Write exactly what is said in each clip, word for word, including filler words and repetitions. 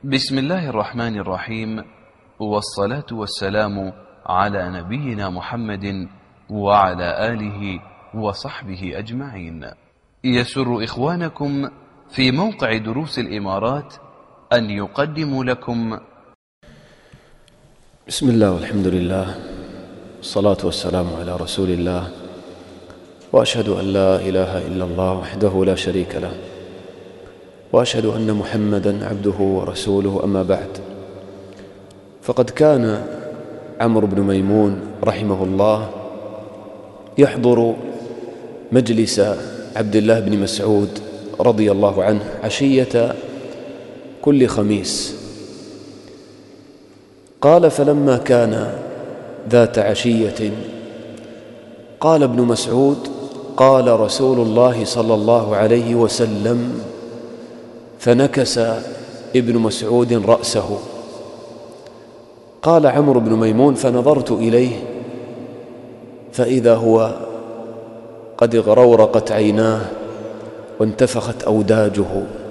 بسم الله الرحمن الرحيم، والصلاة والسلام على نبينا محمد وعلى آله وصحبه أجمعين. يسر إخوانكم في موقع دروس الإمارات أن يقدموا لكم بسم الله والحمد لله والصلاة والسلام على رسول الله، وأشهد أن لا إله إلا الله وحده لا شريك له، وأشهد أن محمدًا عبده ورسوله. أما بعد، فقد كان عمرو بن ميمون رحمه الله يحضر مجلس عبد الله بن مسعود رضي الله عنه عشية كل خميس. قال: فلما كان ذات عشية قال ابن مسعود: قال رسول الله صلى الله عليه وسلم، فنكس ابن مسعود رأسه. قال عمرو بن ميمون: فنظرت إليه فإذا هو قد اغرورقت عيناه وانتفخت أوداجه،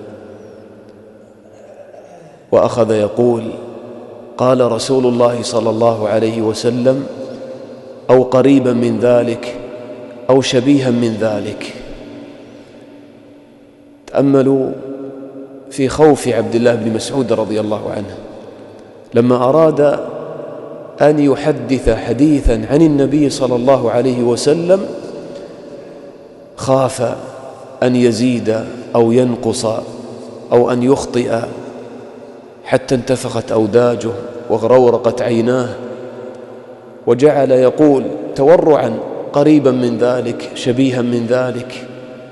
وأخذ يقول: قال رسول الله صلى الله عليه وسلم، أو قريبا من ذلك أو شبيها من ذلك. تأملوا في خوف عبد الله بن مسعود رضي الله عنه لما أراد أن يحدث حديثا عن النبي صلى الله عليه وسلم، خاف أن يزيد أو ينقص أو أن يخطئ حتى انتفخت أوداجه وغرورقت عيناه، وجعل يقول تورعا: قريبا من ذلك، شبيها من ذلك.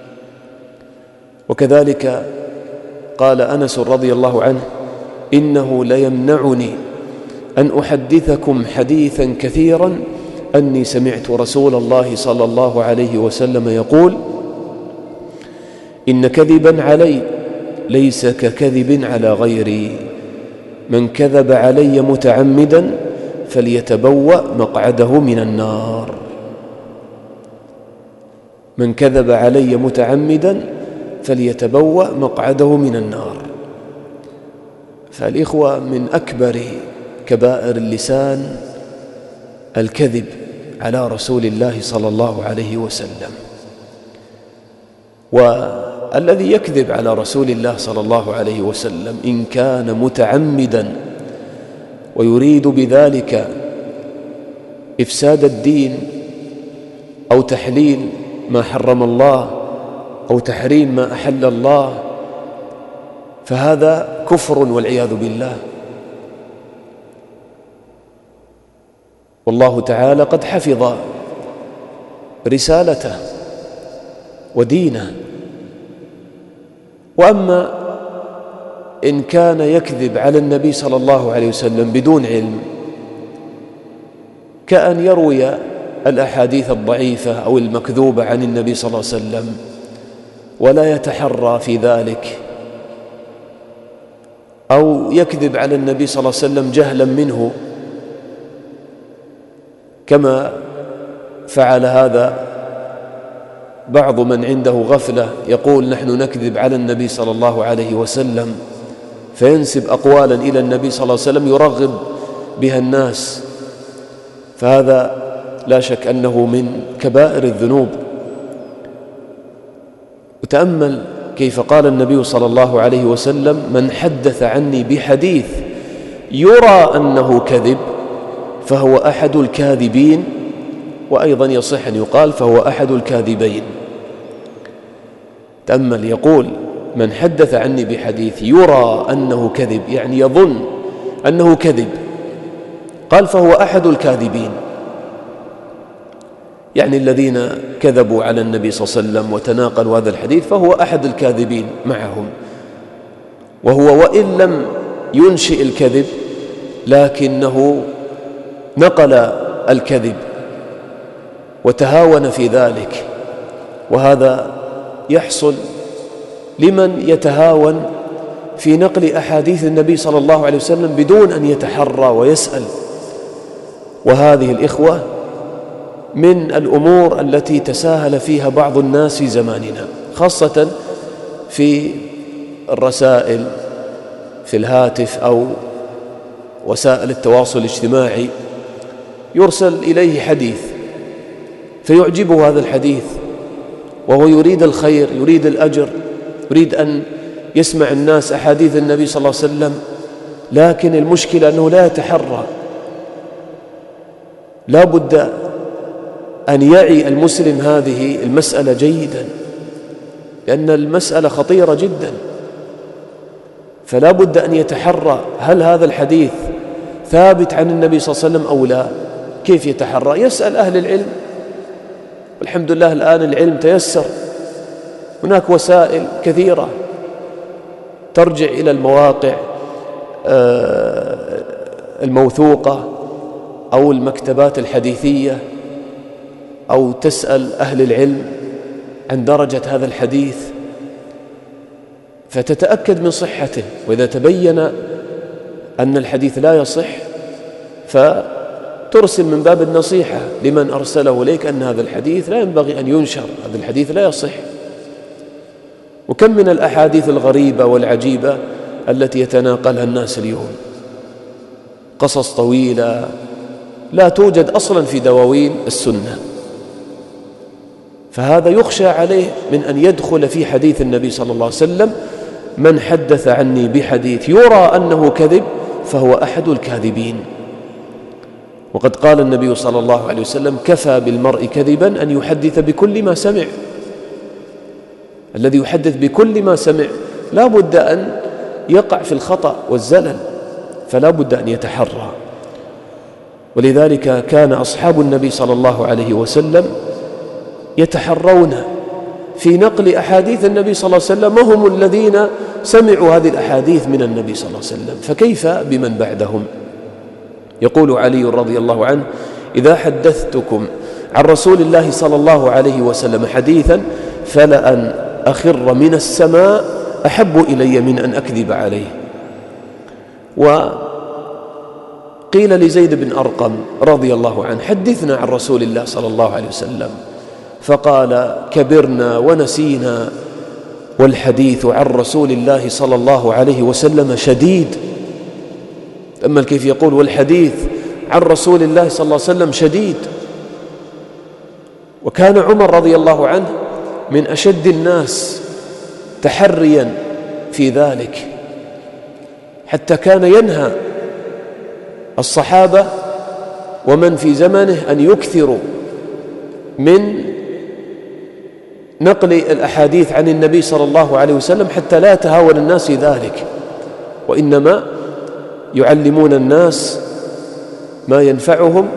وكذلك قال أنس رضي الله عنه: إنه ليمنعني أن أحدثكم حديثا كثيرا أني سمعت رسول الله صلى الله عليه وسلم يقول: إن كذبا علي ليس ككذب على غيري، من كذب علي متعمدا فليتبوأ مقعده من النار. من كذب علي متعمدا فليتبوأ مقعده من النار. فالإخوة، من أكبر كبائر اللسان الكذب على رسول الله صلى الله عليه وسلم. والذي يكذب على رسول الله صلى الله عليه وسلم إن كان متعمدا ويريد بذلك إفساد الدين أو تحليل ما حرم الله أو تحريم ما أحل الله، فهذا كفر والعياذ بالله. والله تعالى قد حفظ رسالته ودينه. وأما إن كان يكذب على النبي صلى الله عليه وسلم بدون علم، كأن يروي الأحاديث الضعيفة أو المكذوبة عن النبي صلى الله عليه وسلم ولا يتحرى في ذلك، أو يكذب على النبي صلى الله عليه وسلم جهلا منه، كما فعل هذا بعض من عنده غفلة، يقول: نحن نكذب على النبي صلى الله عليه وسلم، فينسب أقوالا إلى النبي صلى الله عليه وسلم يرغب بها الناس. فهذا لا شك أنه من كبائر الذنوب. وتأمل كيف قال النبي صلى الله عليه وسلم: من حدث عني بحديث يرى أنه كذب فهو أحد الكاذبين، وأيضا يصح أن يقال فهو أحد الكاذبين. تأمل، يقول: من حدث عني بحديث يرى أنه كذب، يعني يظن أنه كذب، قال فهو أحد الكاذبين، يعني الذين كذبوا على النبي صلى الله عليه وسلم وتناقلوا هذا الحديث، فهو أحد الكاذبين معهم. وهو وإن لم ينشئ الكذب لكنه نقل الكذب وتهاون في ذلك، وهذا يحصل لمن يتهاون في نقل أحاديث النبي صلى الله عليه وسلم بدون أن يتحرى ويسأل. وهذه الإخوة من الأمور التي تساهل فيها بعض الناس في زماننا، خاصة في الرسائل في الهاتف أو وسائل التواصل الاجتماعي يرسل إليه حديث فيعجبه هذا الحديث وهو يريد الخير، يريد الأجر، يريد أن يسمع الناس أحاديث النبي صلى الله عليه وسلم، لكن المشكلة أنه لا يتحرى. لا بد أن يعي المسلم هذه المسألة جيدا، لأن المسألة خطيرة جدا. فلا بد أن يتحرى هل هذا الحديث ثابت عن النبي صلى الله عليه وسلم أو لا. كيف يتحرى؟ يسأل أهل العلم، والحمد لله الآن العلم تيسر، هناك وسائل كثيرة ترجع إلى المواقع الموثوقة أو المكتبات الحديثية، أو تسأل أهل العلم عن درجة هذا الحديث فتتأكد من صحته. وإذا تبين أن الحديث لا يصح فترسل من باب النصيحة لمن أرسله إليك أن هذا الحديث لا ينبغي أن ينشر، هذا الحديث لا يصح. وكم من الأحاديث الغريبة والعجيبة التي يتناقلها الناس اليوم، قصص طويلة لا توجد أصلا في دواوين السنة، فهذا يخشى عليه من أن يدخل في حديث النبي صلى الله عليه وسلم: من حدث عني بحديث يرى أنه كذب فهو أحد الكاذبين. وقد قال النبي صلى الله عليه وسلم: كفى بالمرء كذبا أن يحدث بكل ما سمع. الذي يحدث بكل ما سمع لا بد أن يقع في الخطأ والزلل، فلا بد أن يتحرى. ولذلك كان أصحاب النبي صلى الله عليه وسلم يتحرون في نقل أحاديث النبي صلى الله عليه وسلم، وهم الذين سمعوا هذه الأحاديث من النبي صلى الله عليه وسلم، فكيف بمن بعدهم؟ يقول علي رضي الله عنه: إذا حدثتكم عن رسول الله صلى الله عليه وسلم حديثا فلأن أخر من السماء أحب إلي من أن أكذب عليه. وقيل لزيد بن أرقم رضي الله عنه: حدثنا عن رسول الله صلى الله عليه وسلم، فقال: كبرنا ونسينا، والحديث عن رسول الله صلى الله عليه وسلم شديد. أما كيف يقول والحديث عن رسول الله صلى الله عليه وسلم شديد. وكان عمر رضي الله عنه من أشد الناس تحريا في ذلك، حتى كان ينهى الصحابة ومن في زمنه أن يكثروا من نقل الأحاديث عن النبي صلى الله عليه وسلم، حتى لا يتهاون الناس في ذلك، وإنما يعلمون الناس ما ينفعهم،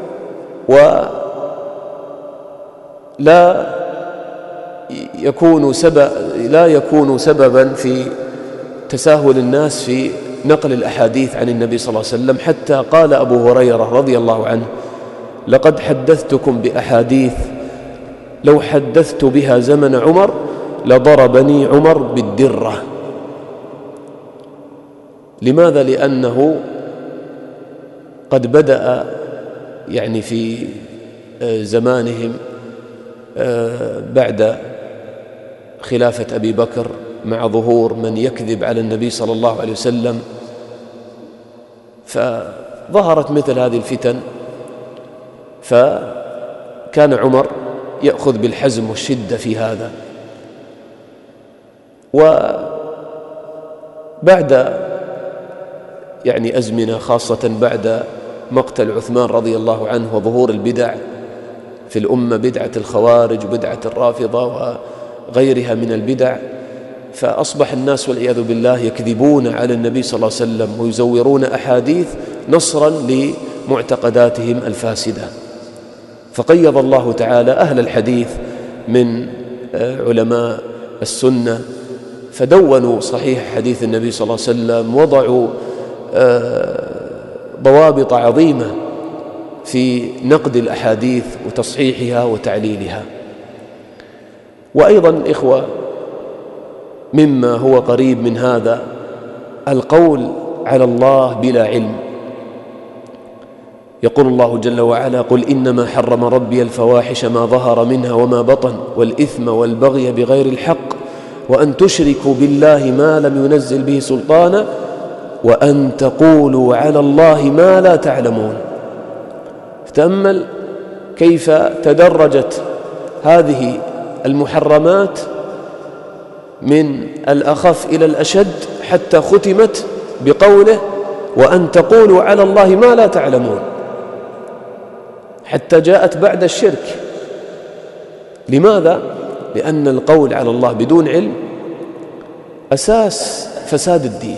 ولا يكون سبب لا يكون سببا في تساهل الناس في نقل الأحاديث عن النبي صلى الله عليه وسلم. حتى قال أبو هريرة رضي الله عنه: لقد حدثتكم بأحاديث لو حدثت بها زمن عمر لضربني عمر بالدرة. لماذا؟ لأنه قد بدأ يعني في زمانهم بعد خلافة أبي بكر مع ظهور من يكذب على النبي صلى الله عليه وسلم، فظهرت مثل هذه الفتن، فكان عمر يأخذ بالحزم والشدة في هذا. وبعد يعني أزمنة، خاصة بعد مقتل عثمان رضي الله عنه وظهور البدع في الأمة، بدعة الخوارج وبدعة الرافضة وغيرها من البدع، فأصبح الناس والعياذ بالله يكذبون على النبي صلى الله عليه وسلم ويزورون أحاديث نصرا لمعتقداتهم الفاسدة. فقيض الله تعالى أهل الحديث من علماء السنة، فدونوا صحيح حديث النبي صلى الله عليه وسلم، وضعوا ضوابط عظيمة في نقد الأحاديث وتصحيحها وتعليلها. وأيضا إخوة، مما هو قريب من هذا القول على الله بلا علم. يقول الله جل وعلا: قل إنما حرم ربي الفواحش ما ظهر منها وما بطن والإثم والبغي بغير الحق وأن تشركوا بالله ما لم ينزل به سلطانا وأن تقولوا على الله ما لا تعلمون. تأمل كيف تدرجت هذه المحرمات من الأخف إلى الأشد حتى ختمت بقوله وأن تقولوا على الله ما لا تعلمون، حتى جاءت بعد الشرك. لماذا؟ لأن القول على الله بدون علم أساس فساد الدين.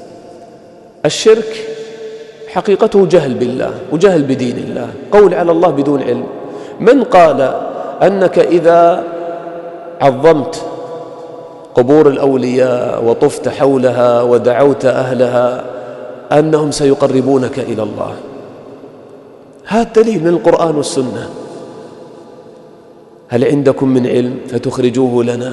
الشرك حقيقته جهل بالله وجهل بدين الله، قول على الله بدون علم. من قال أنك إذا عظمت قبور الأولياء وطفت حولها ودعوت أهلها أنهم سيقربونك إلى الله؟ هذا دليل من القرآن والسنة. هل عندكم من علم فتخرجوه لنا؟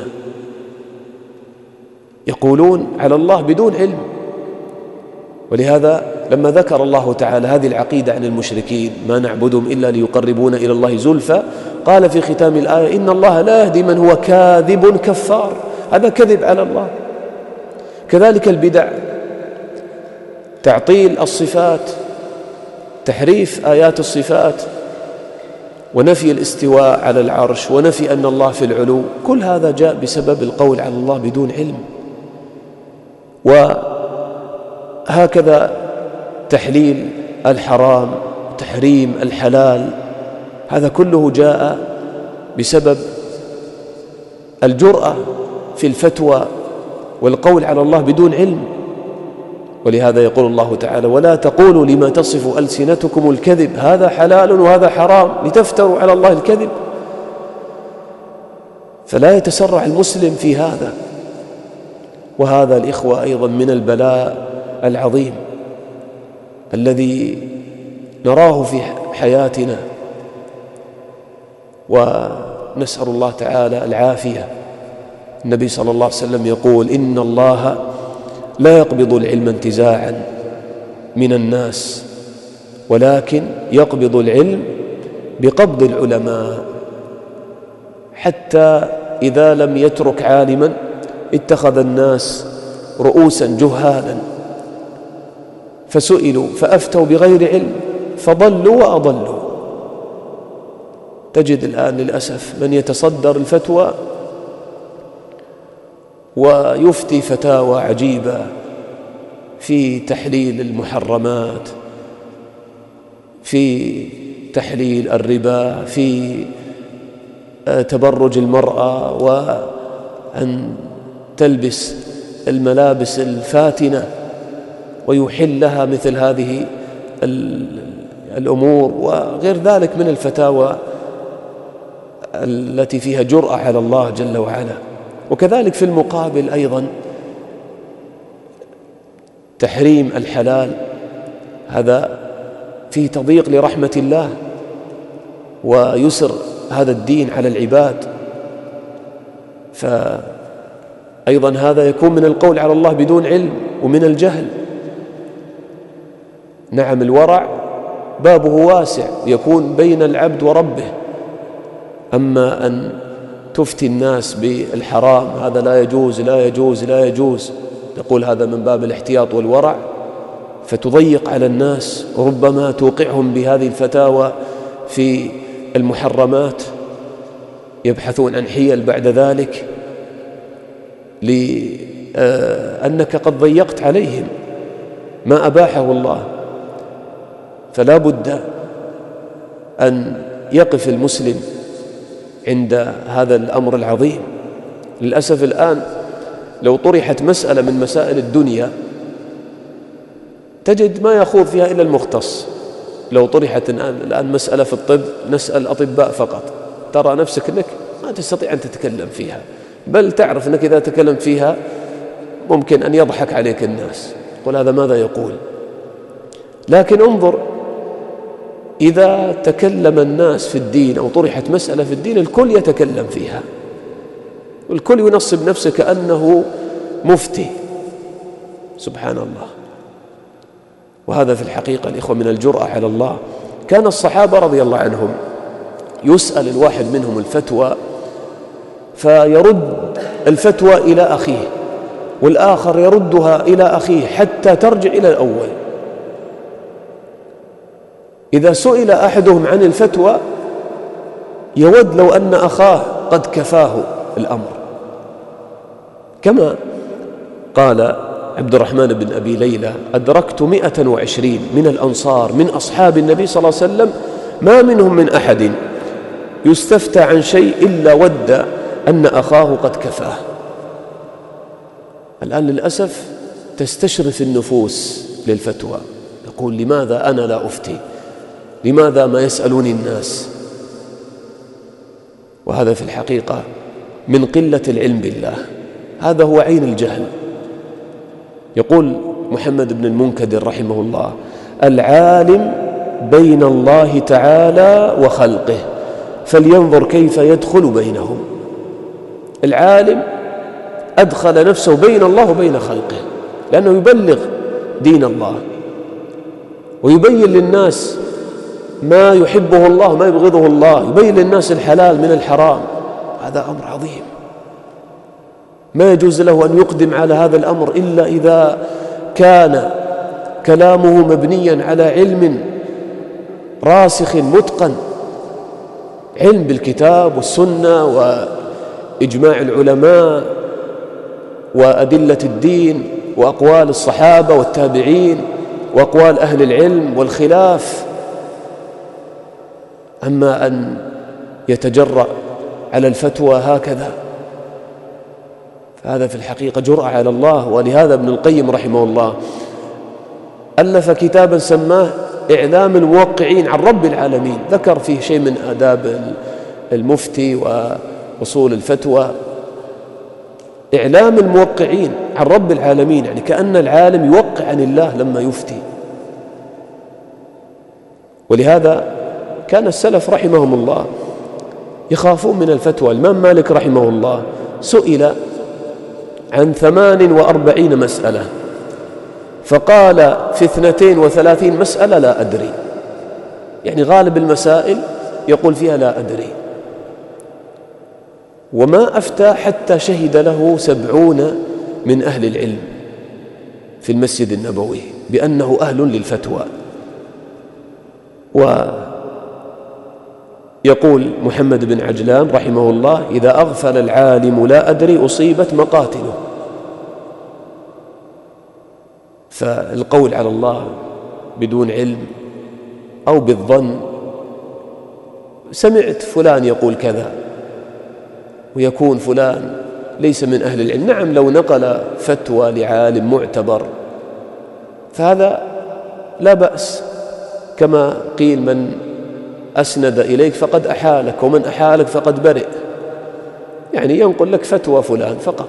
يقولون على الله بدون علم. ولهذا لما ذكر الله تعالى هذه العقيدة عن المشركين ما نعبدهم إلا ليقربونا إلى الله زلفى، قال في ختام الآية إن الله لا يهدي من هو كاذب كفار. هذا كذب على الله. كذلك البدع، تعطيل الصفات، تحريف آيات الصفات، ونفي الاستواء على العرش، ونفي أن الله في العلو، كل هذا جاء بسبب القول على الله بدون علم. وهكذا تحليل الحرام، تحريم الحلال، هذا كله جاء بسبب الجرأة في الفتوى والقول على الله بدون علم. ولهذا يقول الله تعالى ولا تقولوا لما تصف ألسنتكم الكذب هذا حلال وهذا حرام لتفتروا على الله الكذب. فلا يتسرع المسلم في هذا. وهذا الإخوة أيضا من البلاء العظيم الذي نراه في حياتنا، ونسأل الله تعالى العافية. النبي صلى الله عليه وسلم يقول إن الله لا يقبض العلم انتزاعا من الناس ولكن يقبض العلم بقبض العلماء، حتى إذا لم يترك عالما اتخذ الناس رؤوسا جهالا فسئلوا فأفتوا بغير علم فضلوا وأضلوا. تجد الآن للأسف من يتصدر الفتوى ويفتي فتاوى عجيبة في تحليل المحرمات، في تحليل الربا، في تبرج المرأة وأن تلبس الملابس الفاتنة، ويحل لها مثل هذه الأمور وغير ذلك من الفتاوى التي فيها جرأة على الله جل وعلا. وكذلك في المقابل أيضا تحريم الحلال، هذا فيه تضييق لرحمة الله ويسر هذا الدين على العباد. فأيضا هذا يكون من القول على الله بدون علم ومن الجهل. نعم الورع بابه واسع يكون بين العبد وربه، أما أن تفتي الناس بالحرام هذا لا يجوز لا يجوز لا يجوز، تقول هذا من باب الاحتياط والورع، فتضيق على الناس وربما توقعهم بهذه الفتاوى في المحرمات، يبحثون عن حيل بعد ذلك لأنك قد ضيقت عليهم ما أباحه الله. فلا بد أن يقف المسلم عند هذا الأمر العظيم. للأسف الآن لو طرحت مسألة من مسائل الدنيا تجد ما يخوض فيها إلا المختص. لو طرحت الآن مسألة في الطب نسأل أطباء فقط، ترى نفسك أنك ما تستطيع أن تتكلم فيها، بل تعرف أنك إذا تكلمت فيها ممكن أن يضحك عليك الناس، قل هذا ماذا يقول. لكن انظر إذا تكلم الناس في الدين أو طرحت مسألة في الدين الكل يتكلم فيها، والكل ينصب نفسه كأنه مفتي، سبحان الله. وهذا في الحقيقة الإخوة من الجرأة على الله. كان الصحابة رضي الله عنهم يسأل الواحد منهم الفتوى فيرد الفتوى إلى أخيه والآخر يردها إلى أخيه حتى ترجع إلى الأول. إذا سئل أحدهم عن الفتوى يود لو أن أخاه قد كفاه الأمر، كما قال عبد الرحمن بن أبي ليلى: أدركت مئة وعشرين من الأنصار من أصحاب النبي صلى الله عليه وسلم ما منهم من أحد يستفتى عن شيء إلا ود أن أخاه قد كفاه. الآن للأسف تستشرف النفوس للفتوى، يقول: لماذا أنا لا أفتي؟ لماذا ما يسألوني الناس؟ وهذا في الحقيقة من قلة العلم بالله، هذا هو عين الجهل. يقول محمد بن المنكدر رحمه الله: العالم بين الله تعالى وخلقه فلينظر كيف يدخل بينهم. العالم أدخل نفسه بين الله وبين خلقه، لأنه يبلغ دين الله ويبين للناس ما يحبه الله وما يبغضه الله، يبين للناس الحلال من الحرام. هذا أمر عظيم، ما يجوز له أن يقدم على هذا الأمر إلا إذا كان كلامه مبنيا على علم راسخ متقن، علم بالكتاب والسنة وإجماع العلماء وأدلة الدين وأقوال الصحابة والتابعين وأقوال أهل العلم والخلاف. أما أن يتجرأ على الفتوى هكذا فهذا في الحقيقة جرأة على الله. ولهذا ابن القيم رحمه الله ألف كتابا سماه إعلام الموقعين عن رب العالمين، ذكر فيه شيء من آداب المفتي وأصول الفتوى. إعلام الموقعين عن رب العالمين، يعني كأن العالم يوقع عن الله لما يفتي. ولهذا كان السلف رحمهم الله يخافون من الفتوى. الإمام مالك رحمه الله سئل عن ثمان وأربعين مسألة فقال في اثنتين وثلاثين مسألة لا أدري، يعني غالب المسائل يقول فيها لا أدري. وما أفتى حتى شهد له سبعون من أهل العلم في المسجد النبوي بأنه أهل للفتوى. ويقول محمد بن عجلان رحمه الله: إذا أغفل العالم لا أدري أصيبت مقاتله. فالقول على الله بدون علم أو بالظن، سمعت فلان يقول كذا، ويكون فلان ليس من أهل العلم. نعم لو نقل فتوى لعالم معتبر فهذا لا بأس، كما قيل: من أسند إليك فقد أحالك ومن أحالك فقد برئ، يعني ينقل لك فتوى فلان فقط.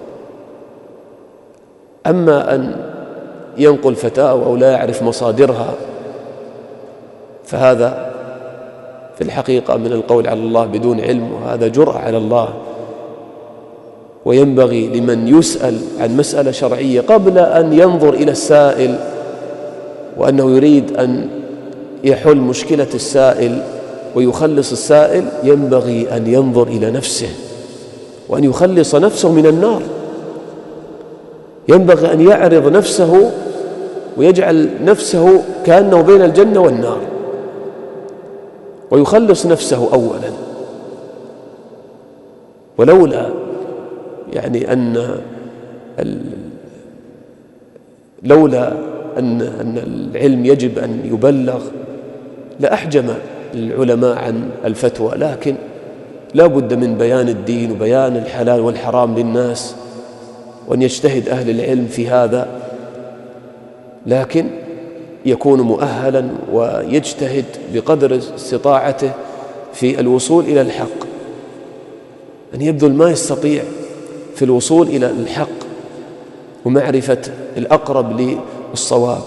أما أن ينقل فتاوى أو لا يعرف مصادرها فهذا في الحقيقة من القول على الله بدون علم، وهذا جرأة على الله. وينبغي لمن يسأل عن مسألة شرعية قبل أن ينظر إلى السائل وأنه يريد أن يحل مشكلة السائل ويخلص السائل، ينبغي أن ينظر إلى نفسه وأن يخلص نفسه من النار. ينبغي أن يعرض نفسه ويجعل نفسه كأنه بين الجنة والنار ويخلص نفسه أولا. ولولا يعني أن لولا أن أن العلم يجب أن يبلغ لأحجم العلماء عن الفتوى، لكن لا بد من بيان الدين وبيان الحلال والحرام للناس، وأن يجتهد أهل العلم في هذا، لكن يكون مؤهلا ويجتهد بقدر استطاعته في الوصول إلى الحق، أن يبذل ما يستطيع في الوصول إلى الحق ومعرفة الأقرب للصواب.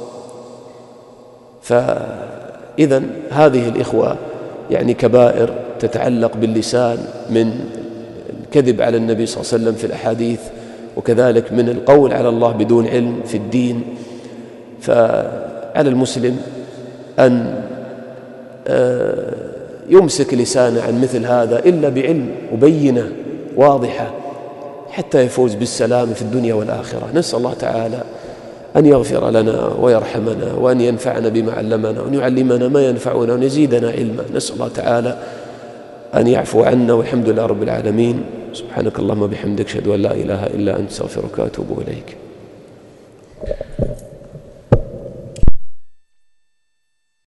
فإذا هذه الإخوة يعني كبائر تتعلق باللسان من الكذب على النبي صلى الله عليه وسلم في الأحاديث، وكذلك من القول على الله بدون علم في الدين. فعلى المسلم أن يمسك لسانه عن مثل هذا إلا بعلم وبينة واضحة حتى يفوز بالسلام في الدنيا والآخرة. نسأل الله تعالى أن يغفر لنا ويرحمنا وأن ينفعنا بما علمنا وأن يعلمنا ما ينفعنا وأن يزيدنا علما. نسأل الله تعالى أن يعفو عنا، والحمد لله رب العالمين. سبحانك اللهم وبحمدك، أشهد أن لا إله إلا أنت، أستغفرك وأتوب إليك.